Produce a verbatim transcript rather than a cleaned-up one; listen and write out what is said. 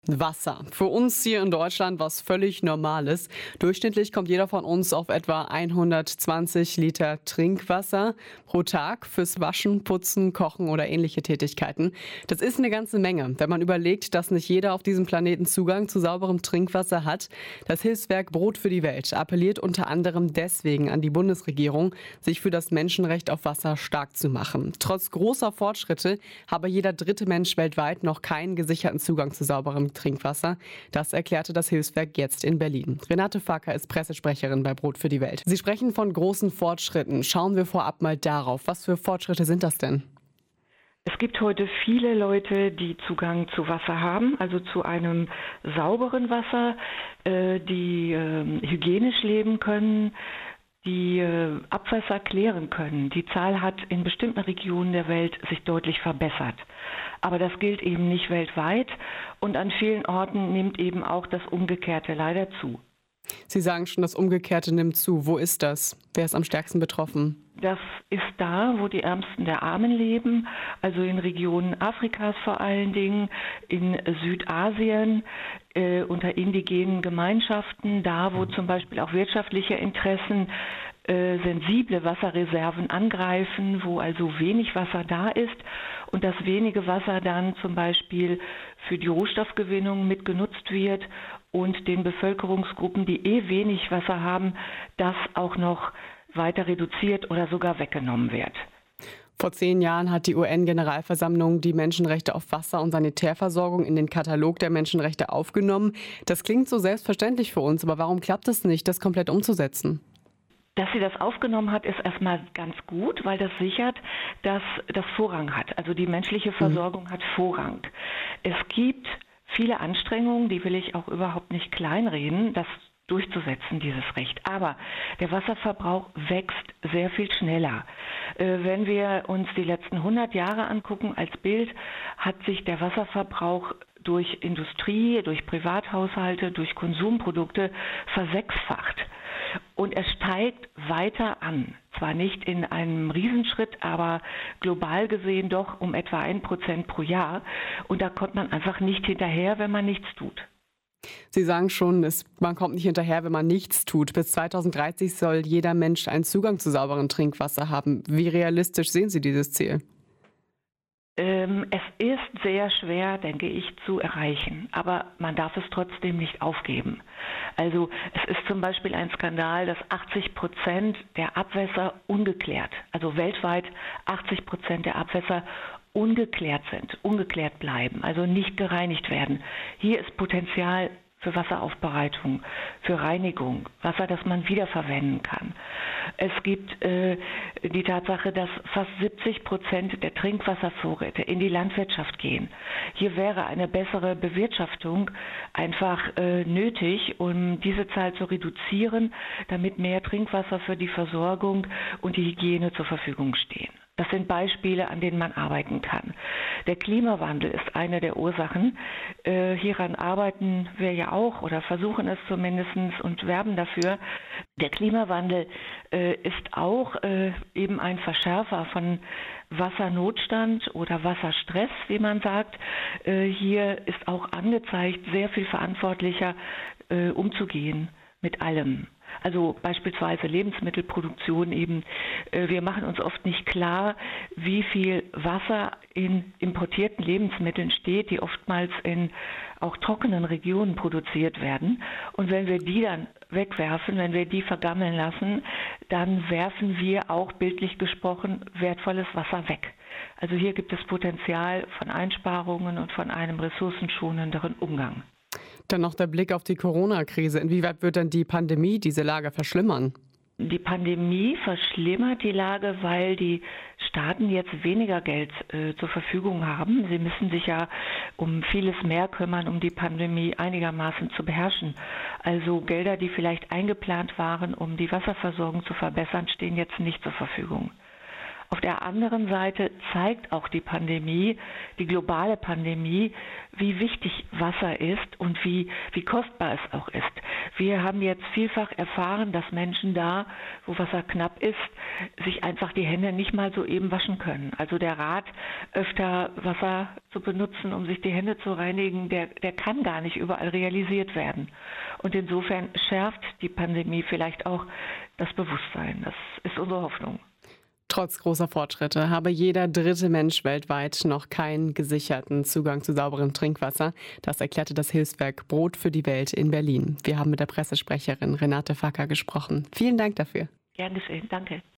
Wasser. Für uns hier in Deutschland was völlig Normales. Durchschnittlich kommt jeder von uns auf etwa hundertzwanzig Liter Trinkwasser pro Tag fürs Waschen, Putzen, Kochen oder ähnliche Tätigkeiten. Das ist eine ganze Menge, wenn man überlegt, dass nicht jeder auf diesem Planeten Zugang zu sauberem Trinkwasser hat. Das Hilfswerk Brot für die Welt appelliert unter anderem deswegen an die Bundesregierung, sich für das Menschenrecht auf Wasser stark zu machen. Trotz großer Fortschritte habe jeder dritte Mensch weltweit noch keinen gesicherten Zugang zu sauberem Trinkwasser. Das erklärte das Hilfswerk jetzt in Berlin. Renate Faker ist Pressesprecherin bei Brot für die Welt. Sie sprechen von großen Fortschritten. Schauen wir vorab mal darauf. Was für Fortschritte sind das denn? Es gibt heute viele Leute, die Zugang zu Wasser haben, also zu einem sauberen Wasser, äh, die äh, hygienisch leben können, die äh, Abwasser klären können. Die Zahl hat in bestimmten Regionen der Welt sich deutlich verbessert. Aber das gilt eben nicht weltweit und an vielen Orten nimmt eben auch das Umgekehrte leider zu. Sie sagen schon, das Umgekehrte nimmt zu. Wo ist das? Wer ist am stärksten betroffen? Das ist da, wo die Ärmsten der Armen leben, also in Regionen Afrikas vor allen Dingen, in Südasien, äh, unter indigenen Gemeinschaften, da wo zum Beispiel auch wirtschaftliche Interessen äh, sensible Wasserreserven angreifen, wo also wenig Wasser da ist und das wenige Wasser dann zum Beispiel für die Rohstoffgewinnung mitgenutzt wird und den Bevölkerungsgruppen, die eh wenig Wasser haben, das auch noch weiter reduziert oder sogar weggenommen wird. Vor zehn Jahren hat die U N-Generalversammlung die Menschenrechte auf Wasser und Sanitärversorgung in den Katalog der Menschenrechte aufgenommen. Das klingt so selbstverständlich für uns, aber warum klappt es nicht, das komplett umzusetzen? Dass sie das aufgenommen hat, ist erstmal ganz gut, weil das sichert, dass das Vorrang hat. Also die menschliche Versorgung mhm. hat Vorrang. Es gibt viele Anstrengungen, die will ich auch überhaupt nicht kleinreden, das durchzusetzen, dieses Recht. Aber der Wasserverbrauch wächst sehr viel schneller. Äh, wenn wir uns die letzten hundert Jahre angucken als Bild, hat sich der Wasserverbrauch durch Industrie, durch Privathaushalte, durch Konsumprodukte versechsfacht. Und er steigt weiter an. Zwar nicht in einem Riesenschritt, aber global gesehen doch um etwa ein Prozent pro Jahr. Und da kommt man einfach nicht hinterher, wenn man nichts tut. Sie sagen schon, es, man kommt nicht hinterher, wenn man nichts tut. Bis zweitausenddreißig soll jeder Mensch einen Zugang zu sauberem Trinkwasser haben. Wie realistisch sehen Sie dieses Ziel? Ähm, es ist sehr schwer, denke ich, zu erreichen. Aber man darf es trotzdem nicht aufgeben. Also es ist zum Beispiel ein Skandal, dass achtzig Prozent der Abwässer ungeklärt, also weltweit achtzig Prozent der Abwässer ungeklärt sind, ungeklärt bleiben, also nicht gereinigt werden. Hier ist Potenzial für Wasseraufbereitung, für Reinigung, Wasser, das man wiederverwenden kann. Es gibt äh, die Tatsache, dass fast siebzig Prozent der Trinkwasservorräte in die Landwirtschaft gehen. Hier wäre eine bessere Bewirtschaftung einfach äh, nötig, um diese Zahl zu reduzieren, damit mehr Trinkwasser für die Versorgung und die Hygiene zur Verfügung stehen. Das sind Beispiele, an denen man arbeiten kann. Der Klimawandel ist eine der Ursachen. Äh, hieran arbeiten wir ja auch oder versuchen es zumindest und werben dafür. Der Klimawandel äh, ist auch äh, eben ein Verschärfer von Wassernotstand oder Wasserstress, wie man sagt. Äh, hier ist auch angezeigt, sehr viel verantwortlicher äh, umzugehen mit allem. Also beispielsweise Lebensmittelproduktion eben. Wir machen uns oft nicht klar, wie viel Wasser in importierten Lebensmitteln steht, die oftmals in auch trockenen Regionen produziert werden. Und wenn wir die dann wegwerfen, wenn wir die vergammeln lassen, dann werfen wir auch bildlich gesprochen wertvolles Wasser weg. Also hier gibt es Potenzial von Einsparungen und von einem ressourcenschonenderen Umgang. Dann noch der Blick auf die Corona-Krise. Inwieweit wird denn die Pandemie diese Lage verschlimmern? Die Pandemie verschlimmert die Lage, weil die Staaten jetzt weniger Geld äh, zur Verfügung haben. Sie müssen sich ja um vieles mehr kümmern, um die Pandemie einigermaßen zu beherrschen. Also Gelder, die vielleicht eingeplant waren, um die Wasserversorgung zu verbessern, stehen jetzt nicht zur Verfügung. Auf der anderen Seite zeigt auch die Pandemie, die globale Pandemie, wie wichtig Wasser ist und wie, wie kostbar es auch ist. Wir haben jetzt vielfach erfahren, dass Menschen da, wo Wasser knapp ist, sich einfach die Hände nicht mal so eben waschen können. Also der Rat, öfter Wasser zu benutzen, um sich die Hände zu reinigen, der, der kann gar nicht überall realisiert werden. Und insofern schärft die Pandemie vielleicht auch das Bewusstsein. Das ist unsere Hoffnung. Trotz großer Fortschritte habe jeder dritte Mensch weltweit noch keinen gesicherten Zugang zu sauberem Trinkwasser. Das erklärte das Hilfswerk Brot für die Welt in Berlin. Wir haben mit der Pressesprecherin Renate Facker gesprochen. Vielen Dank dafür. Gern geschehen. Danke.